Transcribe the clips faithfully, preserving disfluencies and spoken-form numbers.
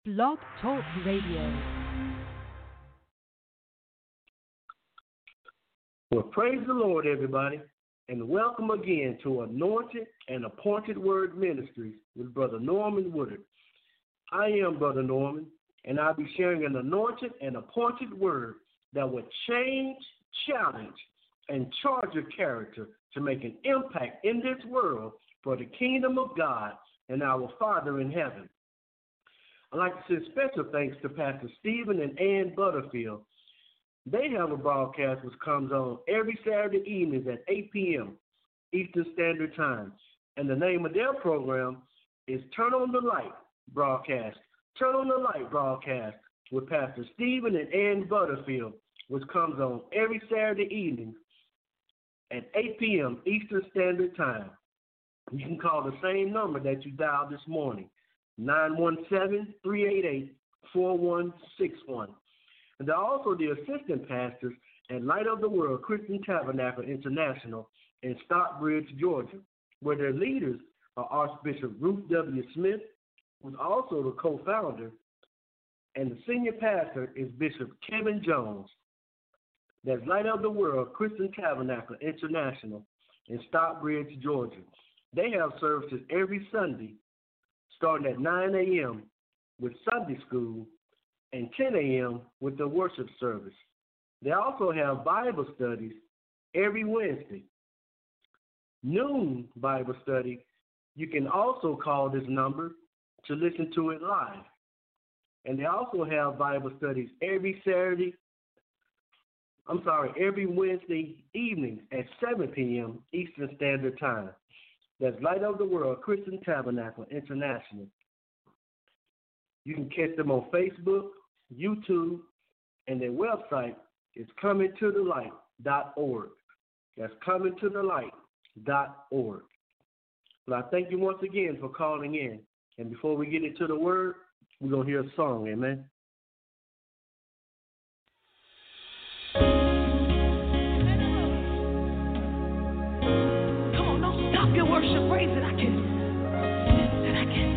Blog Talk Radio. Well, praise the Lord, everybody, and welcome again to Anointed and Appointed Word Ministries with Brother Norman Woodard. I am Brother Norman, and I'll be sharing an anointed and appointed word that will change, challenge, and charge your character to make an impact in this world for the kingdom of God and our Father in heaven. I'd like to send special thanks to Pastor Stephen and Ann Butterfield. They have a broadcast which comes on every Saturday evenings at eight p.m. Eastern Standard Time. And the name of their program is Turn on the Light broadcast. Turn on the Light broadcast with Pastor Stephen and Ann Butterfield, which comes on every Saturday evening at eight p.m. Eastern Standard Time. You can call the same number that you dialed this morning, nine one seven, three eight eight, four one six one. And they're also the assistant pastors at Light of the World Christian Tabernacle International in Stockbridge, Georgia, where their leaders are Archbishop Ruth W. Smith, who's also the co-founder, and the senior pastor is Bishop Kevin Jones. That's Light of the World Christian Tabernacle International in Stockbridge, Georgia. They have services every Sunday, starting at nine a.m. with Sunday school and ten a.m. with the worship service. They also have Bible studies every Wednesday. Noon Bible study, you can also call this number to listen to it live. And they also have Bible studies every Saturday, I'm sorry, every Wednesday evening at seven p.m. Eastern Standard Time. That's Light of the World Christian Tabernacle International. You can catch them on Facebook, YouTube, and their website is coming to the light dot org. That's coming to the light dot org. Well, I thank you once again for calling in. And before we get into the word, we're going to hear a song, amen? Come on, don't stop your worship. Praise it. I can. And I can.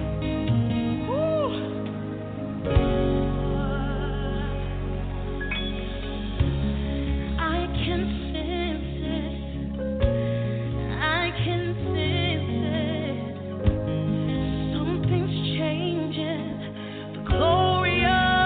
Glorious.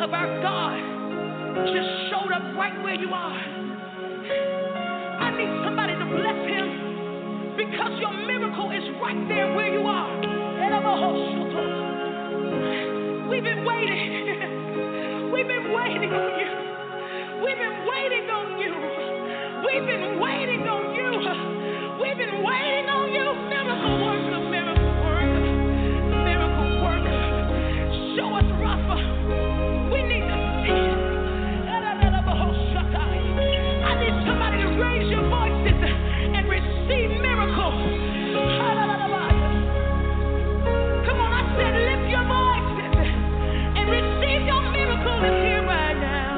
of our God just showed up right where you are. I need somebody to bless him because your miracle is right there where you are. We've been waiting. We've been waiting on you. We've been waiting on you. We've been waiting on you. We've been waiting on you. Miracle worker, miracle worker, miracle worker. Show us, Rapha. We need to see it. I need somebody to raise your voices and receive miracles. Come on, I said lift your voices and receive your miracle is here right now.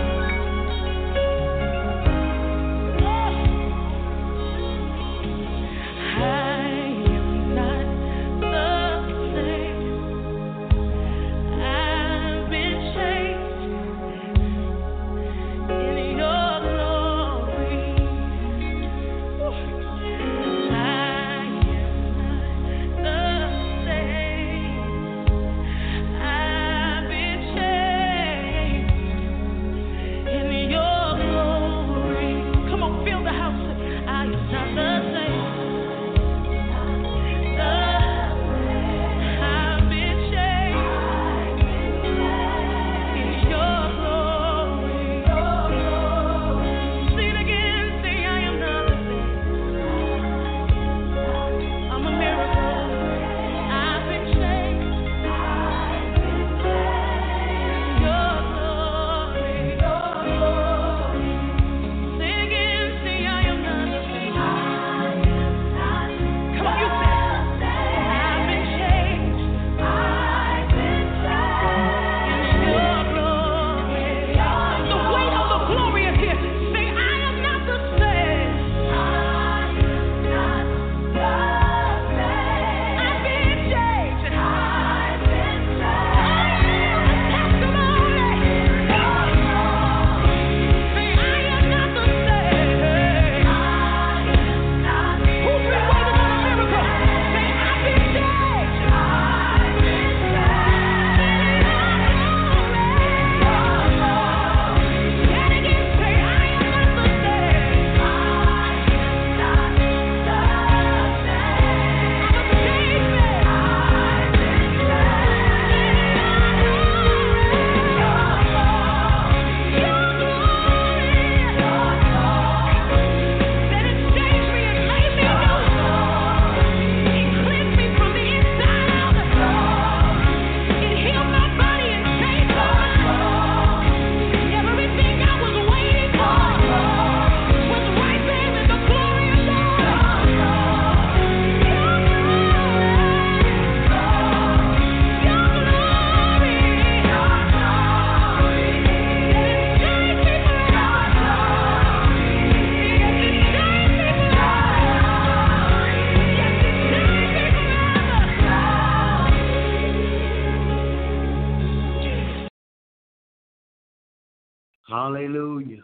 Hallelujah.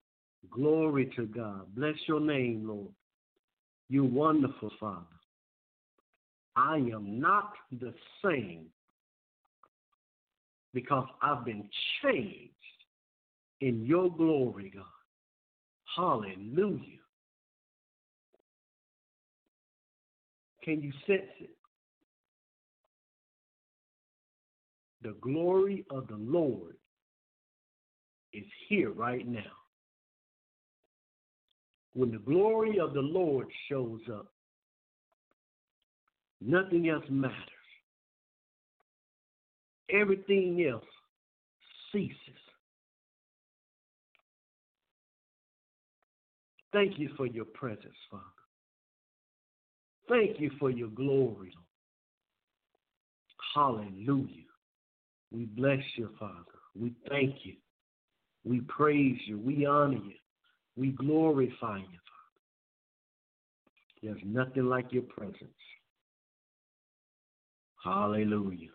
Glory to God. Bless your name, Lord. You're wonderful, Father. I am not the same because I've been changed in your glory, God. Hallelujah. Can you sense it? The glory of the Lord is here right now. When the glory of the Lord shows up, nothing else matters. Everything else ceases. Thank you for your presence, Father. Thank you for your glory. Hallelujah. We bless you, Father. We thank you. We praise you. We honor you. We glorify you, Father. There's nothing like your presence. Hallelujah.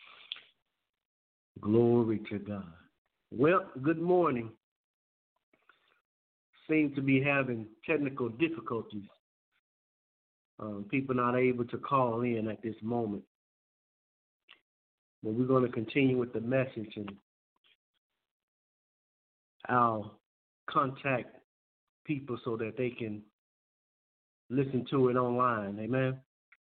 Glory to God. Well, good morning. Seem to be having technical difficulties. Um, people not able to call in at this moment. But we're going to continue with the message. And I'll contact people so that they can listen to it online. Amen.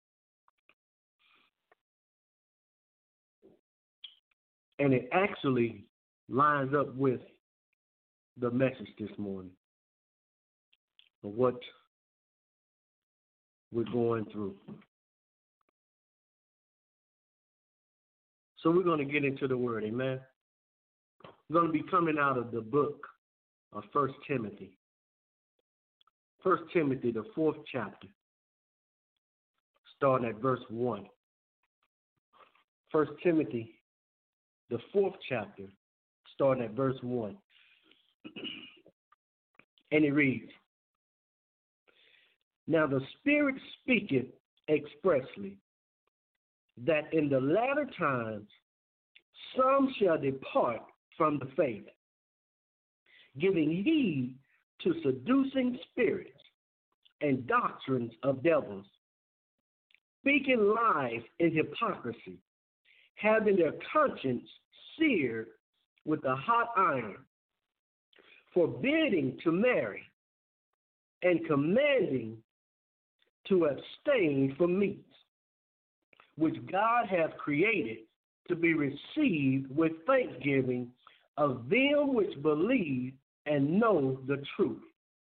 And it actually lines up with the message this morning of what we're going through. So we're going to get into the word, amen. We're going to be coming out of the book of First Timothy. First Timothy, the fourth chapter, starting at verse one. First Timothy, the fourth chapter, starting at verse one. And it reads, "Now the Spirit speaketh expressly, that in the latter times some shall depart from the faith, giving heed to seducing spirits and doctrines of devils, speaking lies in hypocrisy, having their conscience seared with a hot iron, forbidding to marry, and commanding to abstain from meats, which God hath created to be received with thanksgiving of them which believe and know the truth.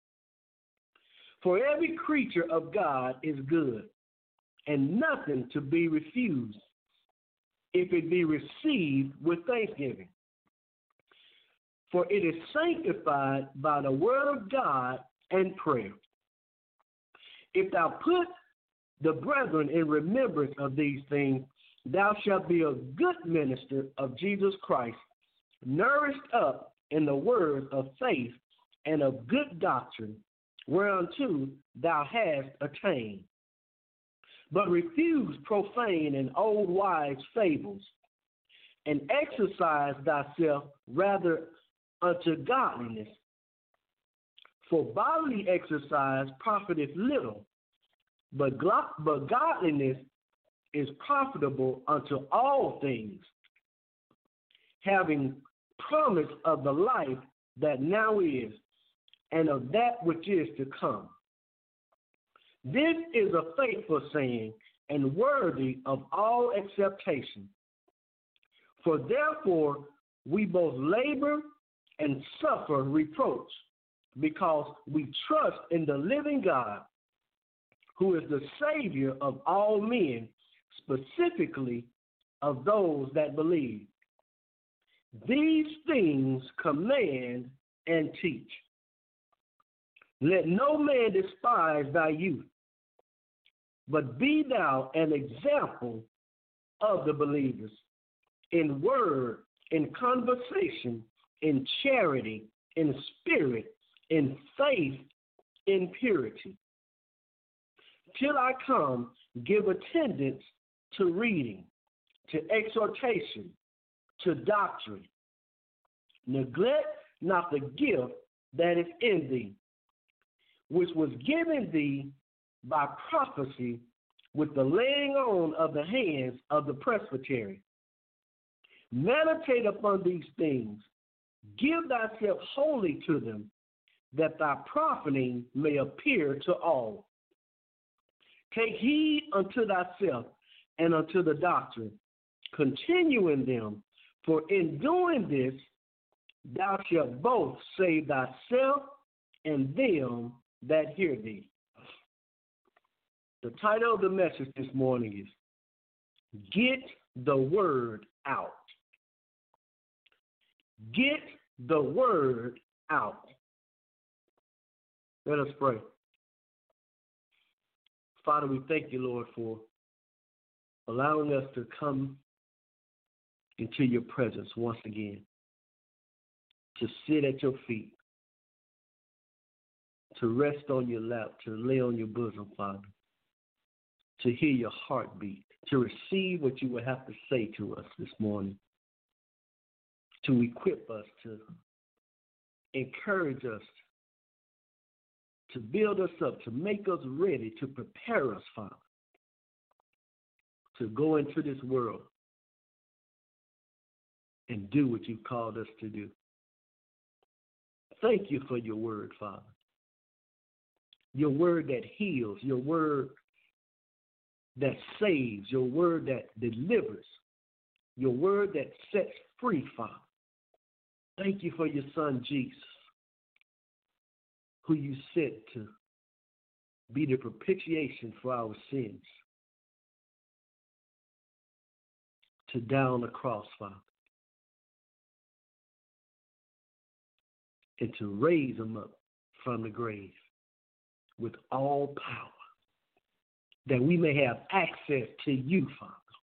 For every creature of God is good, and nothing to be refused, if it be received with thanksgiving. For it is sanctified by the word of God and prayer. If thou put the brethren in remembrance of these things, thou shalt be a good minister of Jesus Christ, nourished up in the word of faith and of good doctrine, whereunto thou hast attained. But refuse profane and old wives' fables, and exercise thyself rather unto godliness. For bodily exercise profiteth little, but, glo- but godliness is profitable unto all things, having promise of the life that now is, and of that which is to come. This is a faithful saying, and worthy of all acceptation. For therefore we both labor and suffer reproach, because we trust in the living God, who is the Savior of all men, specifically of those that believe. These things command and teach. Let no man despise thy youth, but be thou an example of the believers, in word, in conversation, in charity, in spirit, in faith, in purity. Till I come, give attendance to reading, to exhortation, to doctrine. Neglect not the gift that is in thee, which was given thee by prophecy with the laying on of the hands of the presbytery. Meditate upon these things, give thyself wholly to them, that thy profiting may appear to all. Take heed unto thyself and unto the doctrine, continue in them, for in doing this thou shalt both save thyself and them that hear thee. The title of the message this morning is Get the Word Out. Get the Word Out. Let us pray. Father, we thank you, Lord, for allowing us to come into your presence once again, to sit at your feet, to rest on your lap, to lay on your bosom, Father, to hear your heartbeat, to receive what you would have to say to us this morning, to equip us, to encourage us, to build us up, to make us ready, to prepare us, Father, to go into this world and do what you've called us to do. Thank you for your word, Father. Your word that heals, your word that saves, your word that delivers, your word that sets free, Father. Thank you for your son, Jesus, who you sent to be the propitiation for our sins, to die on the cross, Father, and to raise him up from the grave with all power, that we may have access to you, Father.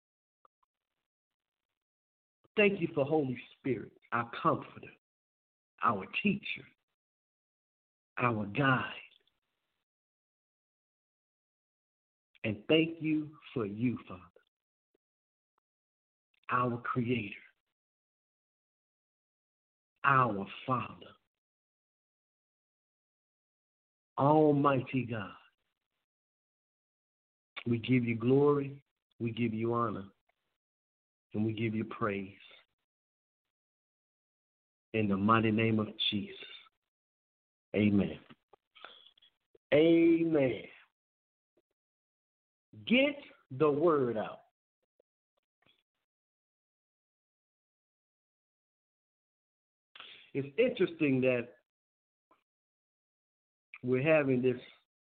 Thank you for Holy Spirit, our comforter, our teacher, our guide. And thank you for you, Father, our creator, our Father, Almighty God. We give you glory, we give you honor, and we give you praise. In the mighty name of Jesus. Amen. Amen. Get the word out. It's interesting that we're having this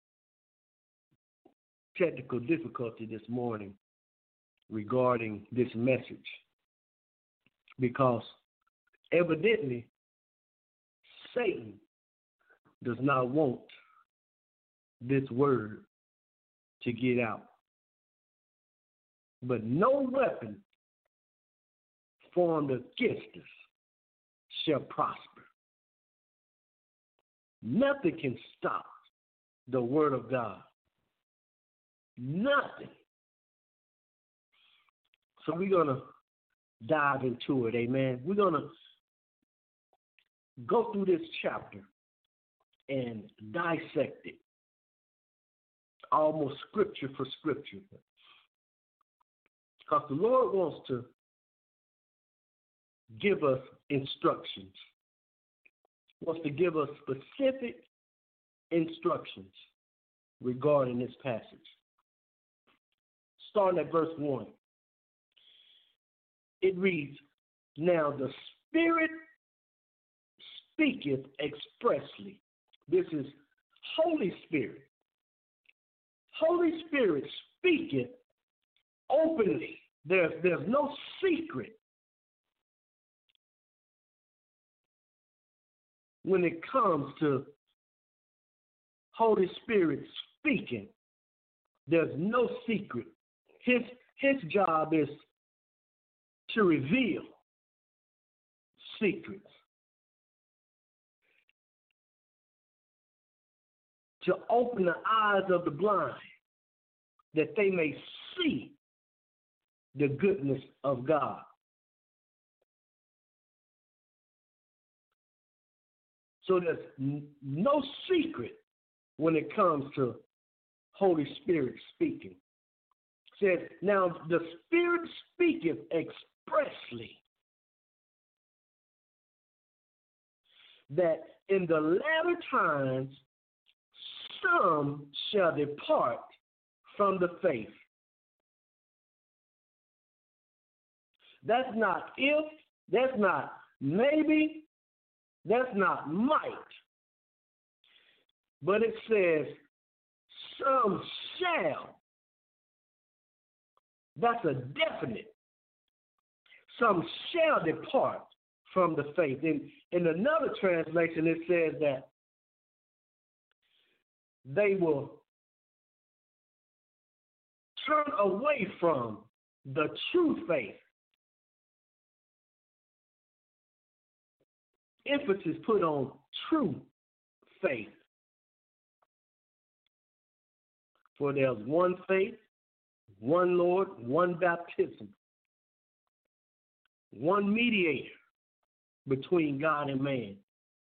technical difficulty this morning regarding this message, because evidently Satan does not want this word to get out. But no weapon formed against us shall prosper. Nothing can stop the word of God. Nothing. So we're going to dive into it, amen. We're going to go through this chapter and dissect it, almost scripture for scripture. Because the Lord wants to give us instructions, wants to give us specific instructions regarding this passage. Starting at verse one. It reads, "Now the Spirit speaketh expressly." This is Holy Spirit. Holy Spirit speaketh openly. There's, there's no secret when it comes to Holy Spirit speaking. There's no secret. His, his job is to reveal secrets, to open the eyes of the blind, that they may see the goodness of God. So there's n- no secret when it comes to Holy Spirit speaking. It says, "Now the Spirit speaketh expressly that in the latter times some shall depart from the faith." That's not if, that's not maybe, that's not might. But it says some shall. That's a definite. Some shall depart from the faith. In, in another translation, it says that they will turn away from the true faith. Emphasis put on true faith. For there's one faith, one Lord, one baptism, one mediator between God and man,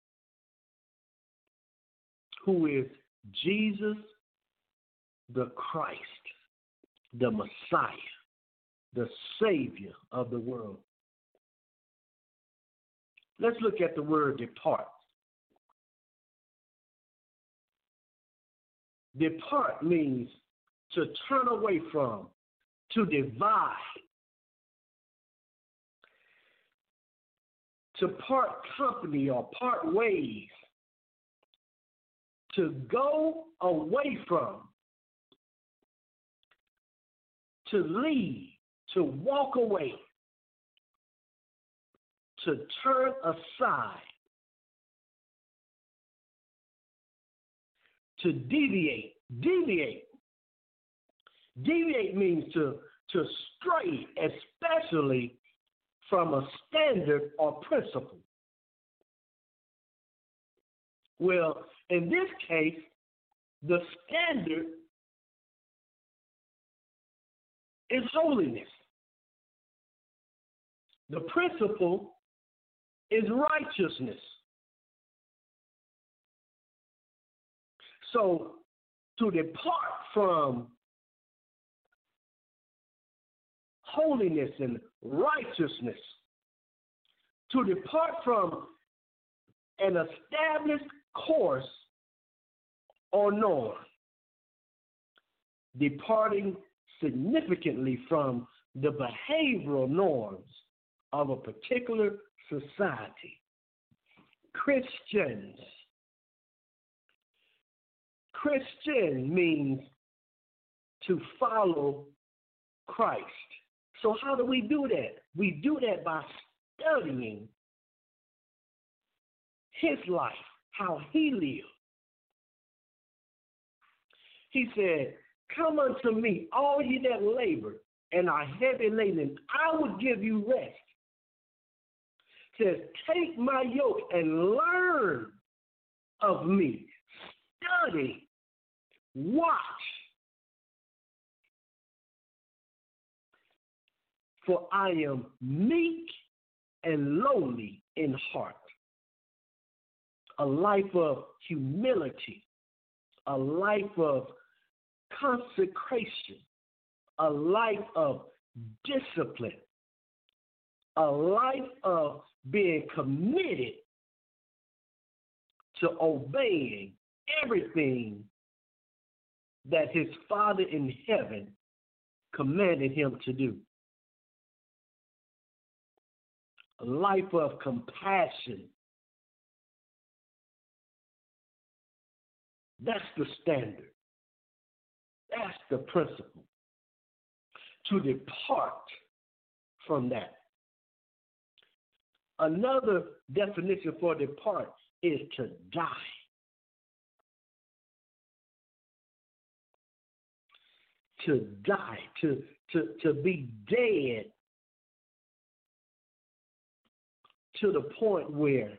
who is Jesus the Christ, the Messiah, the Savior of the world. Let's look at the word depart. Depart means to turn away from, to divide, to part company or part ways, to go away from, to leave, to walk away, to turn aside, to deviate. Deviate. Deviate means to, to stray, especially from a standard or principle. Well, in this case, the standard is holiness. The principle is righteousness. So, to depart from holiness and righteousness, to depart from an established course or norm, departing significantly from the behavioral norms of a particular society. Christians. Christian means to follow Christ. So how do we do that? We do that by studying his life, how he lived. He said, come unto me, all ye that labor and are heavy laden, I will give you rest. Says, take my yoke and learn of me. Study. Watch. For I am meek and lowly in heart. A life of humility, a life of consecration, a life of discipline, a life of being committed to obeying everything that his Father in heaven commanded him to do. A life of compassion. That's the standard. That's the principle. To depart from that. Another definition for depart is to die. To die, to, to, to be dead to the point where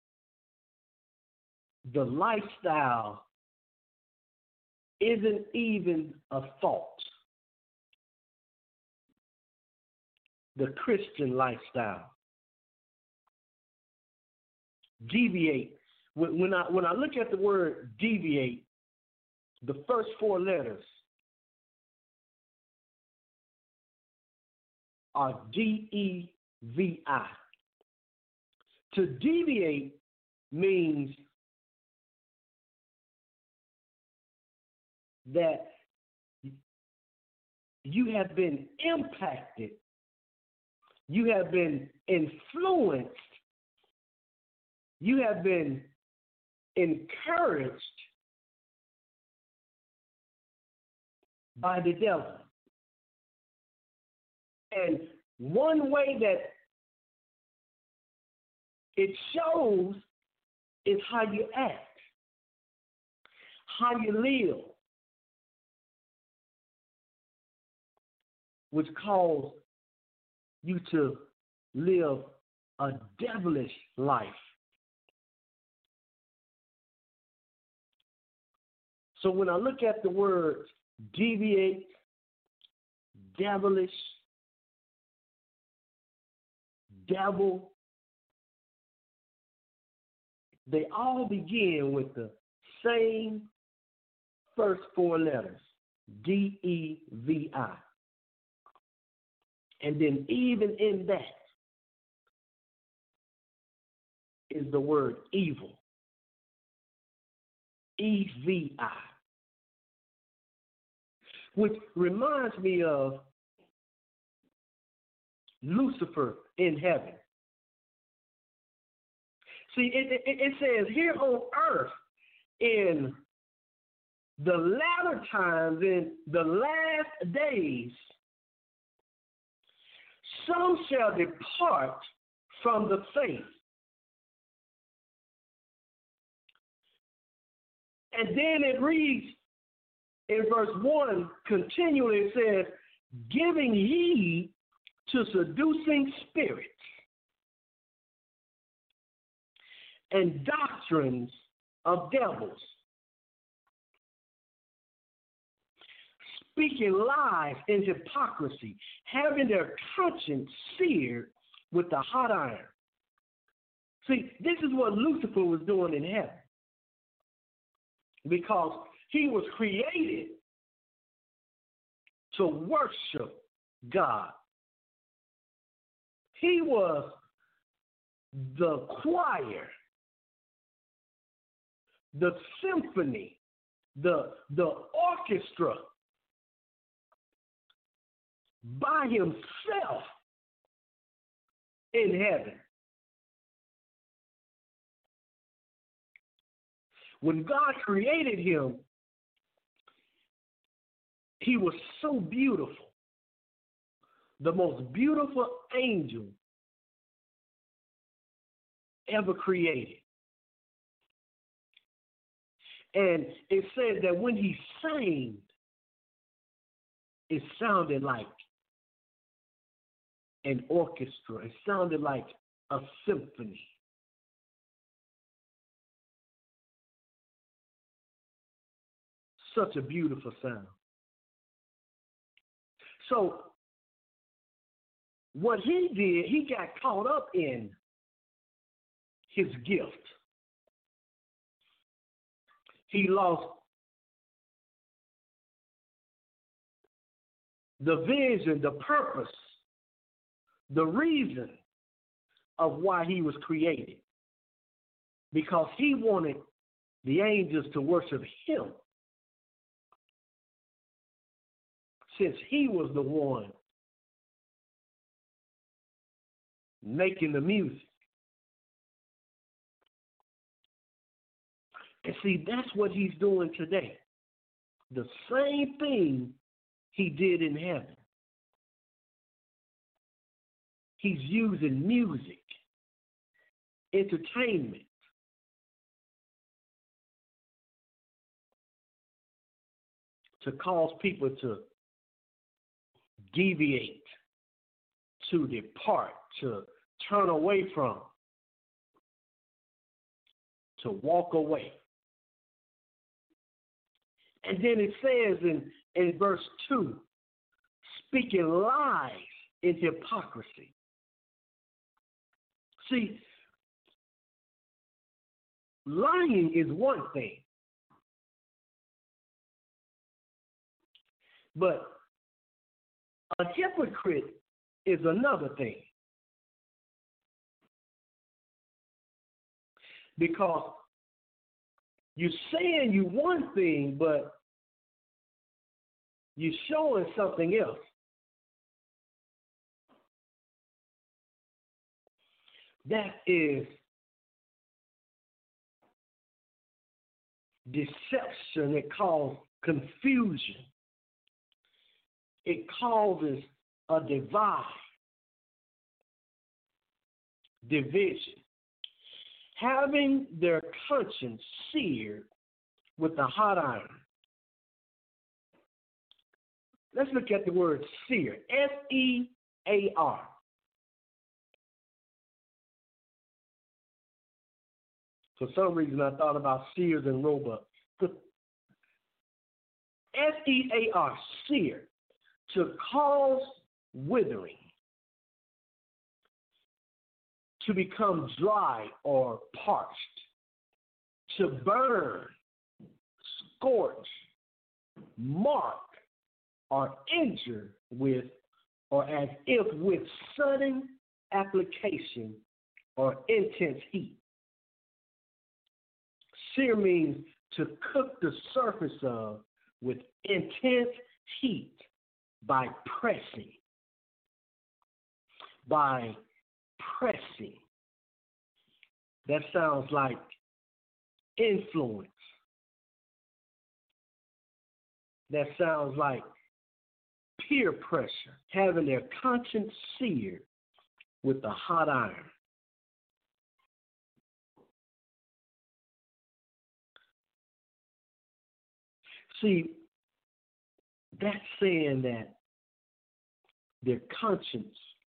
the lifestyle isn't even a thought. The Christian lifestyle. Deviate. When, when I when I look at the word deviate, the first four letters are D E V I. To deviate means that you have been impacted, you have been influenced, you have been encouraged by the devil. And one way that it shows is how you act, how you live, which cause you to live a devilish life. So when I look at the words deviate, devilish, devil, they all begin with the same first four letters, D E V I. And then even in that is the word evil, E V I. which reminds me of Lucifer in heaven. See, it, it, it says here on earth, in the latter times, in the last days, some shall depart from the faith. And then it reads in verse one, continually it says, giving heed to seducing spirits and doctrines of devils, speaking lies and hypocrisy, having their conscience seared with the hot iron. See, this is what Lucifer was doing in heaven, because he was created to worship God. He was the choir, the symphony, the, the orchestra by himself in heaven. When God created him, he was so beautiful, the most beautiful angel ever created. And it says that when he sang, it sounded like an orchestra. It sounded like a symphony. Such a beautiful sound. So what he did, he got caught up in his gift. He lost the vision, the purpose, the reason of why he was created, because he wanted the angels to worship him, since he was the one making the music. And see, that's what he's doing today. The same thing he did in heaven. He's using music, entertainment, to cause people to deviate, to depart, to turn away from, to walk away. And then it says in, in verse two, speaking lies in hypocrisy. See, lying is one thing, but a hypocrite is another thing. Because you're saying you one thing, but you're showing something else. That is deception. It causes confusion. It causes a divide, division. Having their conscience seared with a hot iron. Let's look at the word seared. S E A R. For some reason, I thought about Sears and Roebuck. S E A R, seared, to cause withering, to become dry or parched, to burn, scorch, mark, or injure with, or as if with sudden application or intense heat. Sear means to cook the surface of with intense heat by pressing. By pressing. That sounds like influence. That sounds like peer pressure, having their conscience seared with a hot iron. See, that's saying that their conscience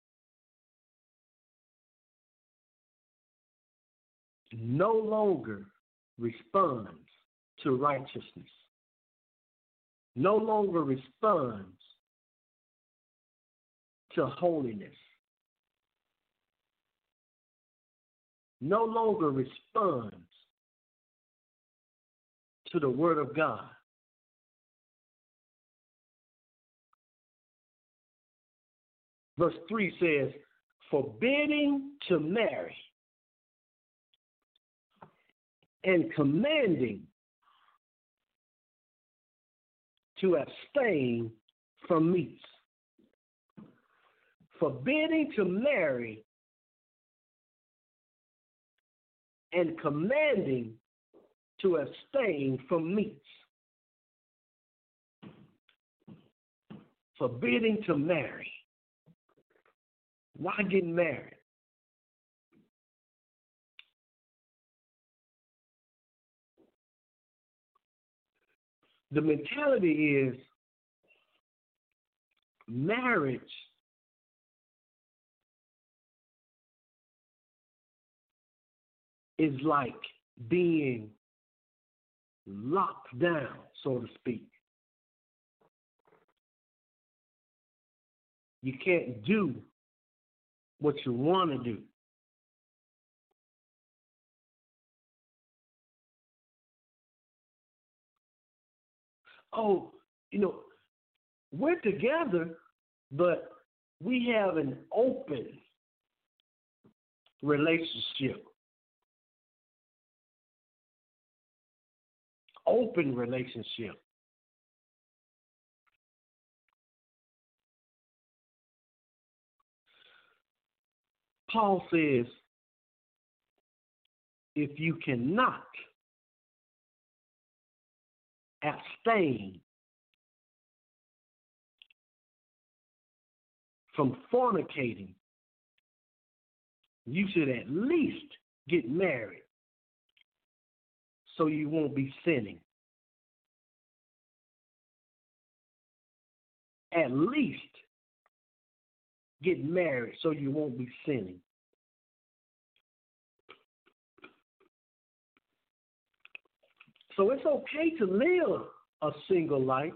no longer responds to righteousness, no longer responds to holiness, no longer responds to the Word of God. Verse three says, forbidding to marry and commanding to abstain from meats. Forbidding to marry and commanding to abstain from meats. Forbidding to marry. Why get married? The mentality is marriage is like being locked down, so to speak. You can't do what you want to do. Oh, you know, we're together, but we have an open relationship. Open relationship. Paul says, if you cannot abstain from fornicating, you should at least get married so you won't be sinning. At least get married so you won't be sinning. So it's okay to live a single life,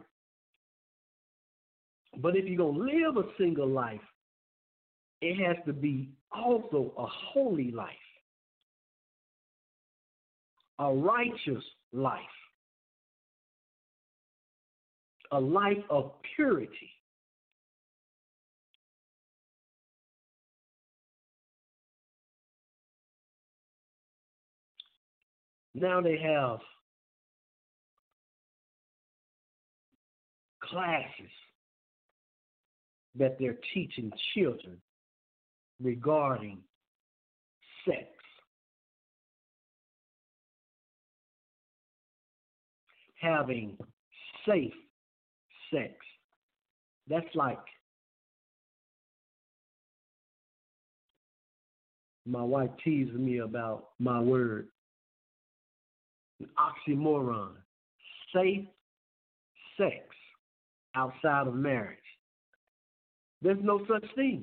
but if you're going to live a single life, it has to be also a holy life, a righteous life, a life of purity. Now they have classes that they're teaching children regarding sex. Having safe sex. That's like my wife teases me about my word. An oxymoron. Safe sex outside of marriage. There's no such things.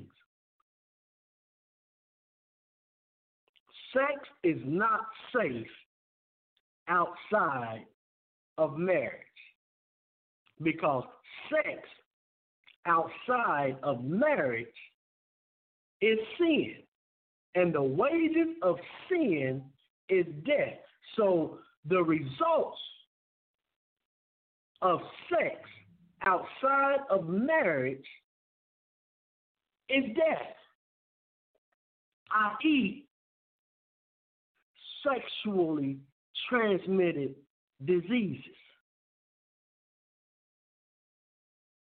Sex is not safe outside of marriage, because sex outside of marriage is sin, and the wages of sin is death. So the results of sex outside of marriage is death, that is sexually transmitted diseases.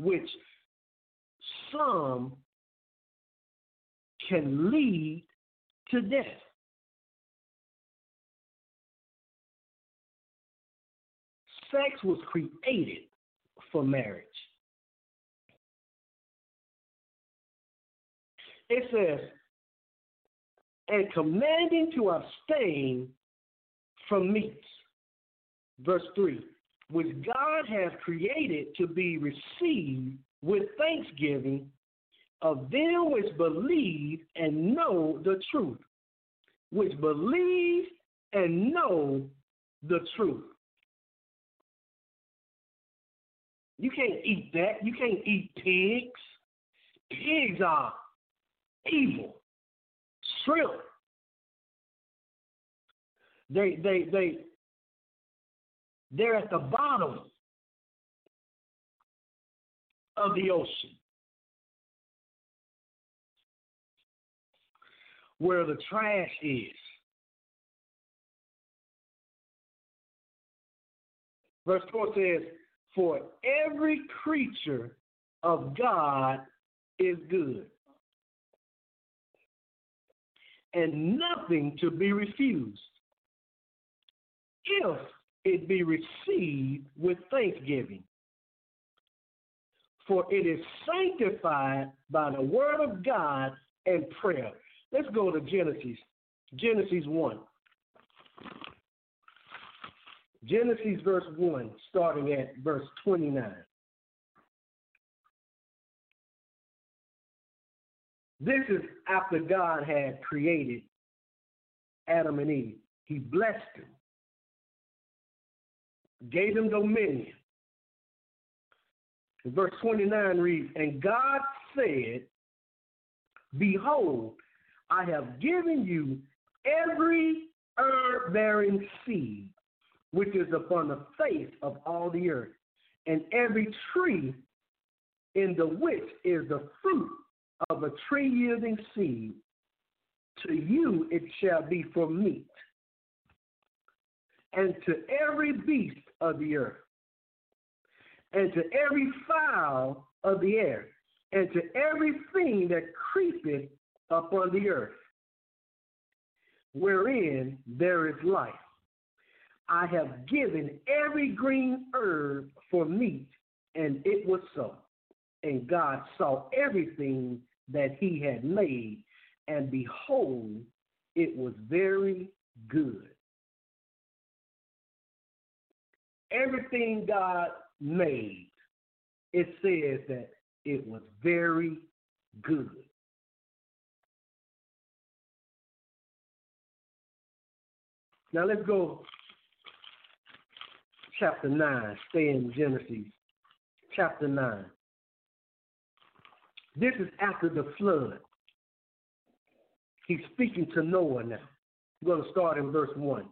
which some can lead to death. Sex was created for marriage. It says, and commanding to abstain from meats. Verse three, which God has created to be received with thanksgiving of them which believe and know the truth. Which believe and know the truth. You can't eat that. You can't eat pigs. Pigs are evil. Shrimp. They they they they're at the bottom of the ocean, where the trash is. Verse four says, for every creature of God is good, and nothing to be refused, if it be received with thanksgiving. For it is sanctified by the word of God and prayer. Let's go to Genesis. Genesis one. Genesis verse one, starting at verse twenty-nine. This is after God had created Adam and Eve. He blessed them, gave them dominion. Verse twenty-nine reads, and God said, behold, I have given you every herb-bearing seed which is upon the face of all the earth, and every tree in the which is the fruit of a tree yielding seed, to you it shall be for meat, and to every beast of the earth, and to every fowl of the air, and to everything that creepeth upon the earth, wherein there is life. I have given every green herb for meat, and it was so. And God saw everything that he had made, and behold, it was very good. Everything God made, it says that it was very good. Now let's go chapter nine, stay in Genesis, chapter nine. This is after the flood. He's speaking to Noah now. We're going to start in verse one.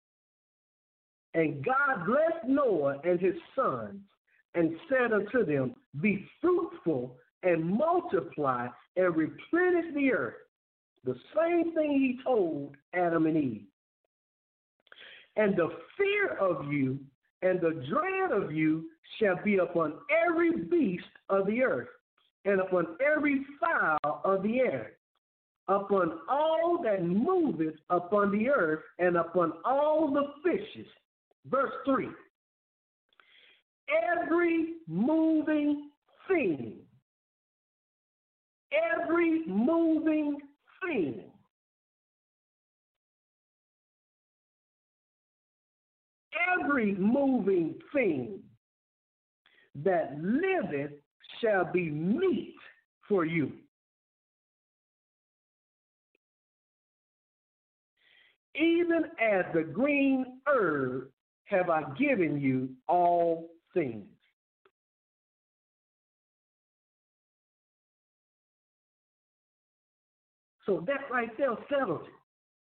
And God blessed Noah and his sons and said unto them, be fruitful and multiply and replenish the earth. The same thing he told Adam and Eve. And the fear of you and the dread of you shall be upon every beast of the earth, and upon every fowl of the air, upon all that moveth upon the earth, and upon all the fishes. Verse three. Every moving thing, every moving thing, every moving thing that liveth shall be meat for you. Even as the green herb have I given you all things. So that right there settles it.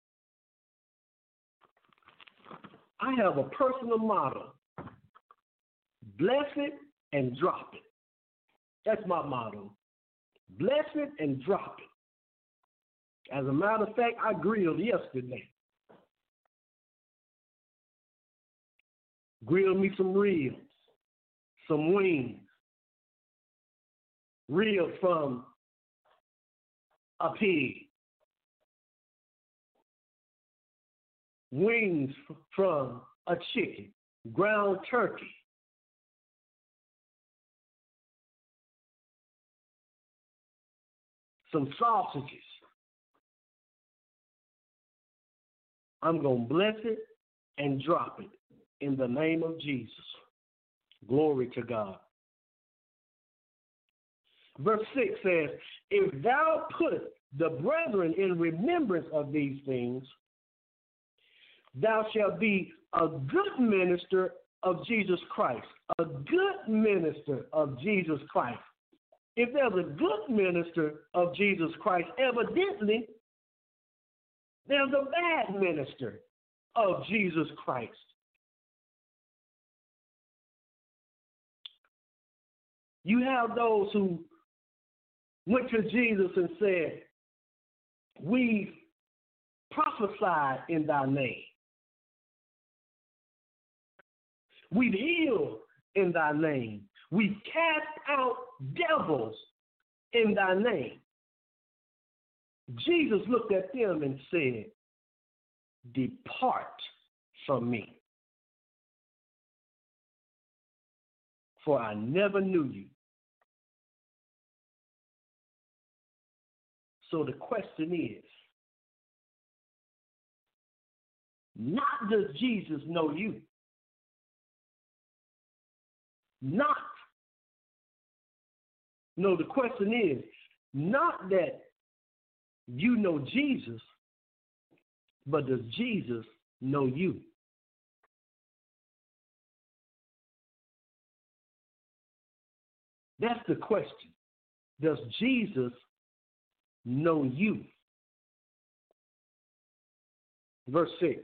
I have a personal motto. Bless it and drop it. That's my motto. Bless it and drop it. As a matter of fact, I grilled yesterday. Grilled me some ribs, some wings, rib from a pig, wings from a chicken, ground turkey, some sausages. I'm going to bless it and drop it in the name of Jesus. Glory to God. Verse six says, if thou put the brethren in remembrance of these things, thou shalt be a good minister of Jesus Christ. A good minister of Jesus Christ. If there's a good minister of Jesus Christ, evidently there's a bad minister of Jesus Christ. You have those who went to Jesus and said, we prophesied in thy name. We've healed in thy name. We've cast out devils in thy name. Jesus looked at them and said, depart from me, for I never knew you. So the question is, not does Jesus know you? Not. No, the question is, not that you know Jesus, but does Jesus know you? That's the question. Does Jesus know you? Verse six.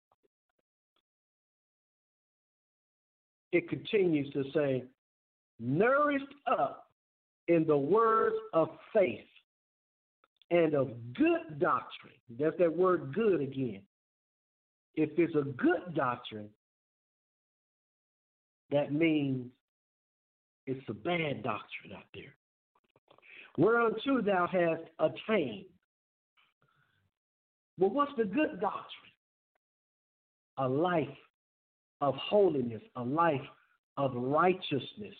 It continues to say, nourished up in the words of faith and of good doctrine. That's that word good again. If it's a good doctrine, that means it's a bad doctrine out there. Whereunto thou hast attained. Well, what's the good doctrine? A life of holiness, a life of righteousness.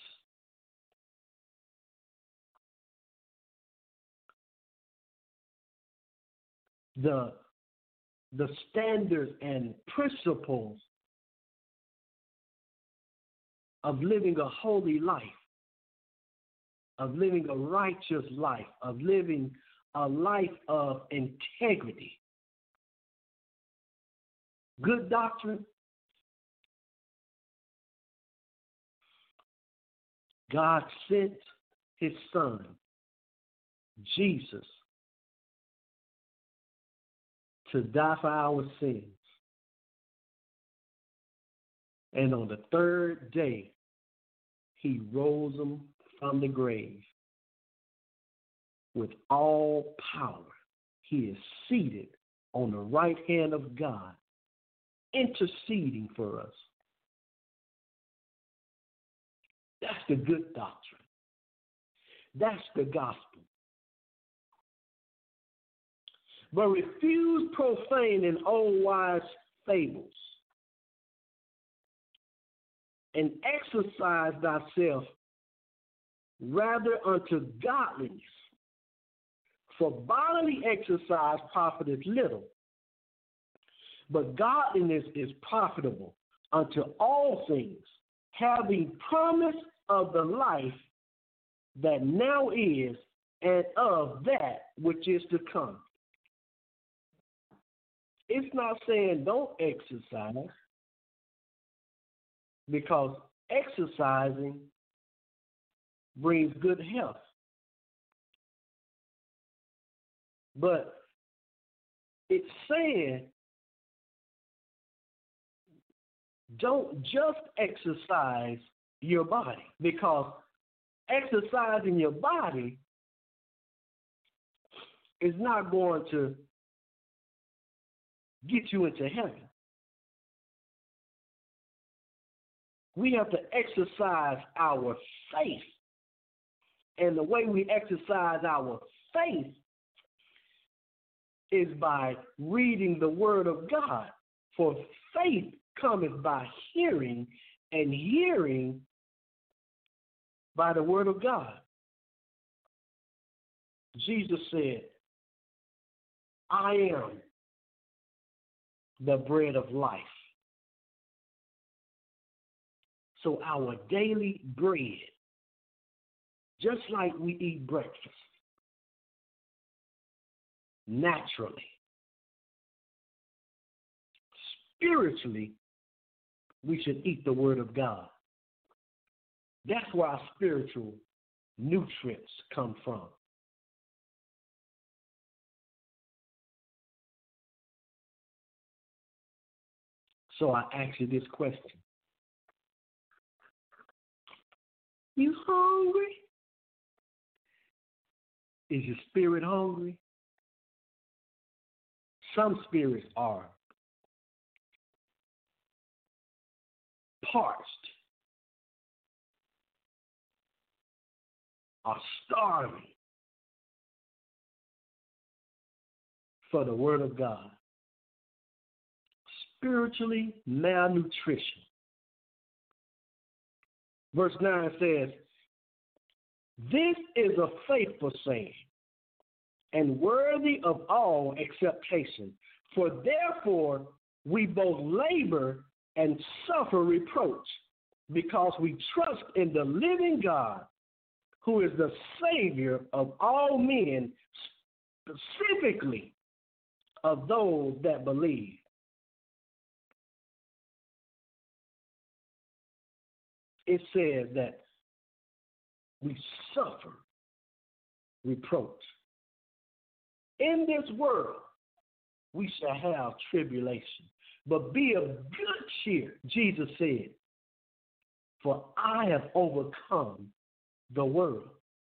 The, the standards and principles of living a holy life, of living a righteous life, of living a life of integrity. Good doctrine. God sent his son, Jesus, to die for our sins. And on the third day, he rose them from the grave. With all power, he is seated on the right hand of God, interceding for us. That's the good doctrine. That's the gospel. But refuse profane and unwise fables, and exercise thyself rather unto godliness. For bodily exercise profiteth little, but godliness is profitable unto all things, having promise of the life that now is and of that which is to come. It's not saying don't exercise, because exercising brings good health. But it's saying don't just exercise your body, because exercising your body is not going to get you into heaven. We have to exercise our faith And the way we exercise our faith is by reading the word of God. For faith cometh by hearing, and hearing by the word of God. Jesus said, I am the bread of life. So our daily bread, just like we eat breakfast, naturally, spiritually, we should eat the word of God. That's where our spiritual nutrients come from. So I ask you this question. You hungry? Is your spirit hungry? Some spirits are parched, are starving for the word of God. Spiritually malnutrition. Verse nine says, this is a faithful saying and worthy of all acceptation. For therefore we both labor and suffer reproach, because we trust in the living God, who is the Savior of all men, specifically of those that believe. It says that we suffer reproach. In this world, we shall have tribulation, but be of good cheer, Jesus said, for I have overcome the world.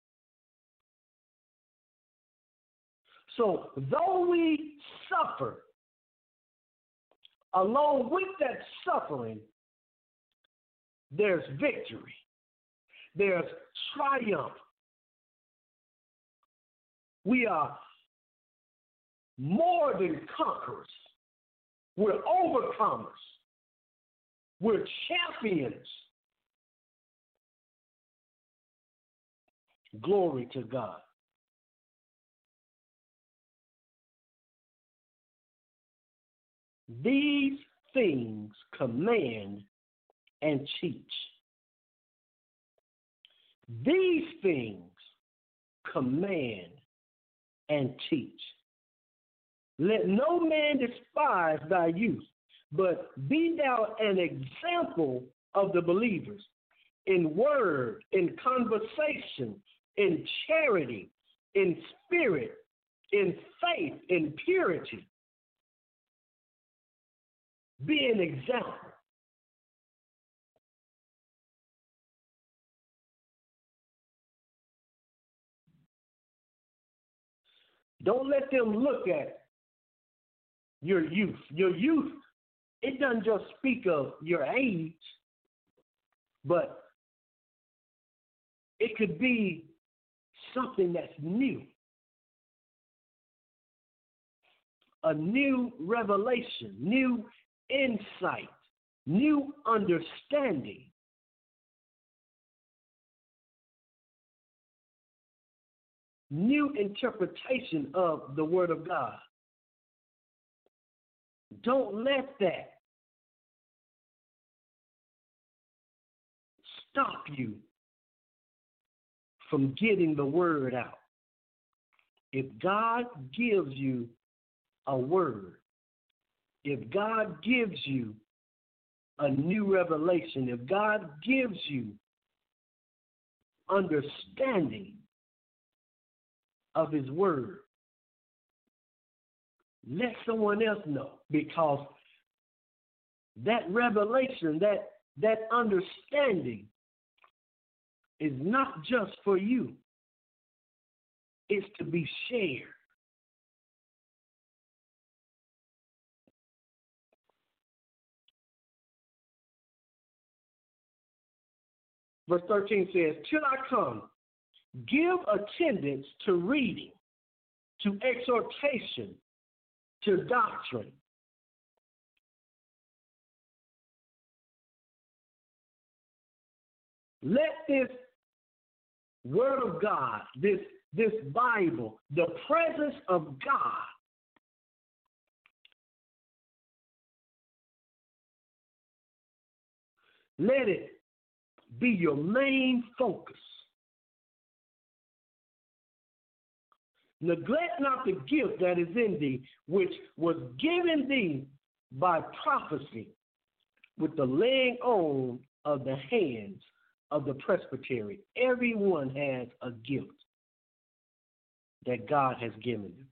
So though we suffer, along with that suffering, there's victory. There's triumph. We are more than conquerors. We're overcomers. We're champions. Glory to God. These things command and teach. These things command and teach. Let no man despise thy youth, but be thou an example of the believers in word, in conversation, in charity, in spirit, in faith, in purity. Be an example. Don't let them look at your youth. Your youth, it doesn't just speak of your age, but it could be something that's new. A new revelation, new insight, new understanding. New interpretation of the Word of God. Don't let that stop you from getting the Word out. If God gives you a word, if God gives you a new revelation, if God gives you understanding of his word, let someone else know, because that revelation, that, that understanding is not just for you. It's to be shared. Verse thirteen says, till I come, give attendance to reading, to exhortation, to doctrine. Let this Word of God, this, this Bible, the presence of God, let it be your main focus. Neglect not the gift that is in thee, which was given thee by prophecy, with the laying on of the hands of the presbytery. Everyone has a gift that God has given them.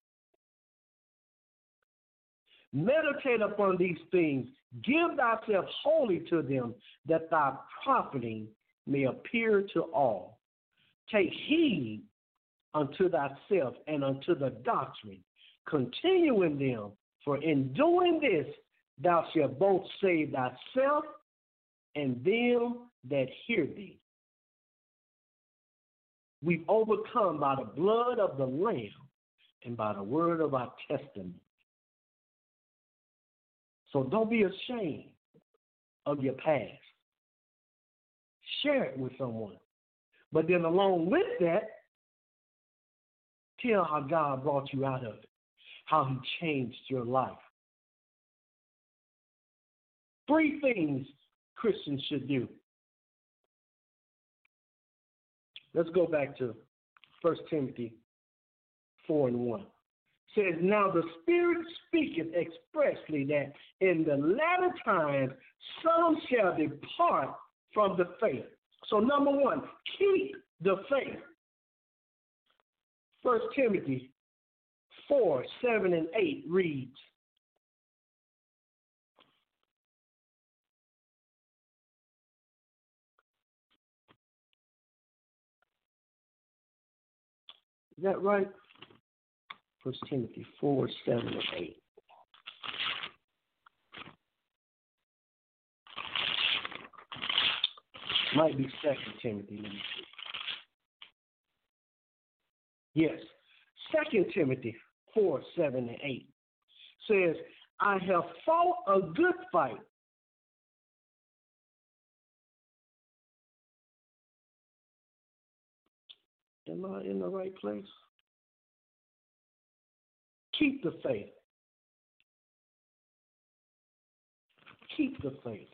Meditate upon these things. Give thyself wholly to them, that thy profiting may appear to all. Take heed unto thyself and unto the doctrine. Continue in them, for in doing this thou shalt both save thyself and them that hear thee. We've overcome by the blood of the Lamb and by the word of our testimony. So don't be ashamed of your past. Share it with someone. But then along with that, tell how God brought you out of it, how he changed your life. Three things Christians should do. Let's go back to First Timothy four and one. It says, now the Spirit speaketh expressly that in the latter times some shall depart from the faith. So number one, keep the faith. First Timothy four, seven, and eight reads, is that right? First Timothy four, seven, and eight. Might be Second Timothy. Let me see. Yes, Second Timothy four, seven, and eight says, I have fought a good fight. Am I in the right place? Keep the faith. Keep the faith.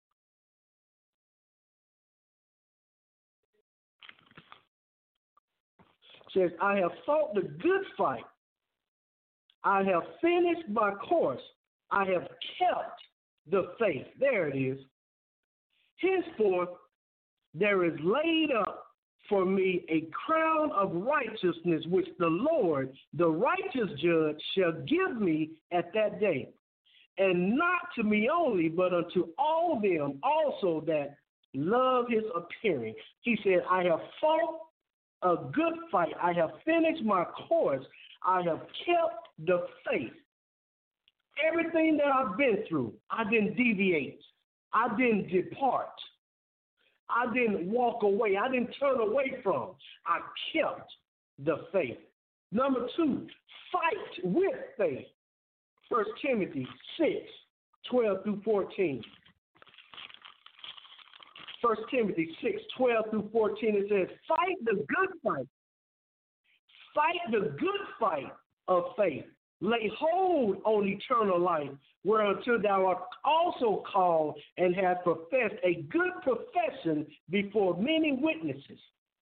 Says, I have fought the good fight. I have finished my course. I have kept the faith. There it is. Henceforth, there is laid up for me a crown of righteousness, which the Lord, the righteous judge, shall give me at that day. And not to me only, but unto all them also that love his appearing. He said, I have fought a good fight. I have finished my course. I have kept the faith. Everything that I've been through, I didn't deviate. I didn't depart. I didn't walk away. I didn't turn away from. I kept the faith. Number two, fight with faith. First Timothy six, twelve through fourteen. First Timothy six, twelve through fourteen, it says, fight the good fight. Fight the good fight of faith. Lay hold on eternal life, whereunto thou art also called and hast professed a good profession before many witnesses.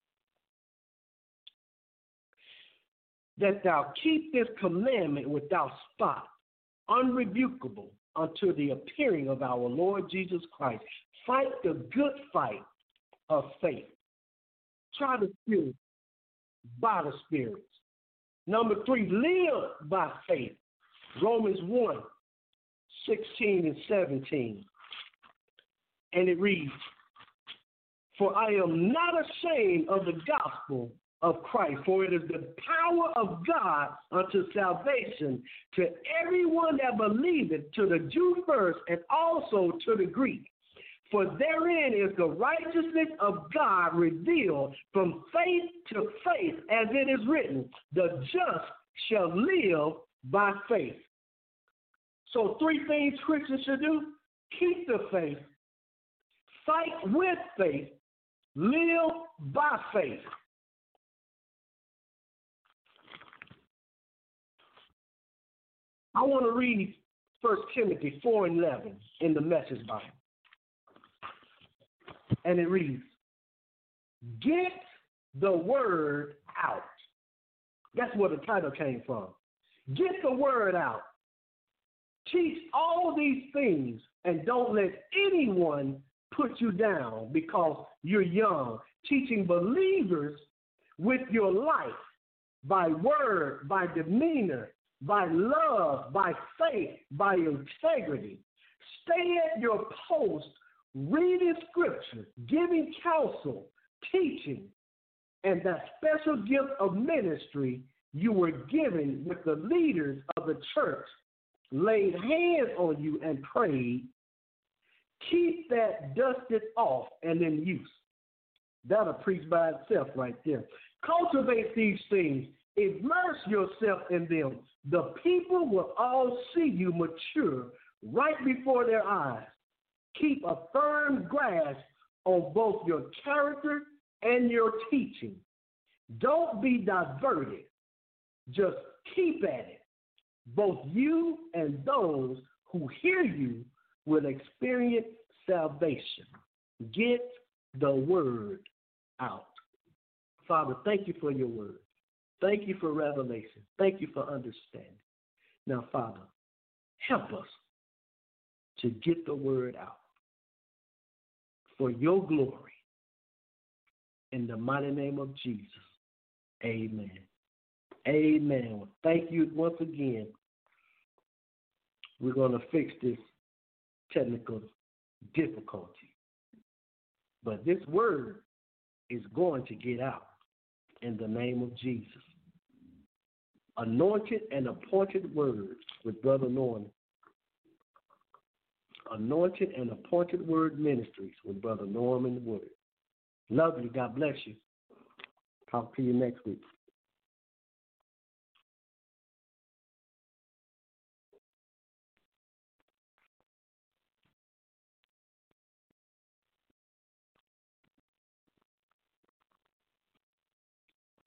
That thou keep this commandment without spot, unrebukable, unto the appearing of our Lord Jesus Christ. Fight the good fight of faith. Try the Spirit by the Spirit. Number three, live by faith. Romans one, sixteen and seventeen. And it reads, for I am not ashamed of the gospel of Christ, for it is the power of God unto salvation to everyone that believeth, to the Jew first, and also to the Greek. For therein is the righteousness of God revealed from faith to faith, as it is written, the just shall live by faith. So three things Christians should do: keep the faith, fight with faith, live by faith. I want to read First Timothy four and eleven in the Message Bible. And it reads, get the word out. That's where the title came from. Get the word out. Teach all these things and don't let anyone put you down because you're young. Teaching believers with your life, by word, by demeanor, by love, by faith, by integrity. Stay at your post, reading scripture, giving counsel, teaching, and that special gift of ministry you were given with the leaders of the church laid hands on you and prayed. Keep that dusted off and in use. That'll preach by itself right there. Cultivate these things. Immerse yourself in them. The people will all see you mature right before their eyes. Keep a firm grasp on both your character and your teaching. Don't be diverted. Just keep at it. Both you and those who hear you will experience salvation. Get the word out. Father, thank you for your word. Thank you for revelation. Thank you for understanding. Now, Father, help us to get the word out for your glory. In the mighty name of Jesus, amen. Amen. Well, thank you once again. We're going to fix this technical difficulty. But this word is going to get out in the name of Jesus. Anointed and appointed word with Brother Norman. Anointed and Appointed Word Ministries with Brother Norman Woodard. Love you. God bless you. Talk to you next week.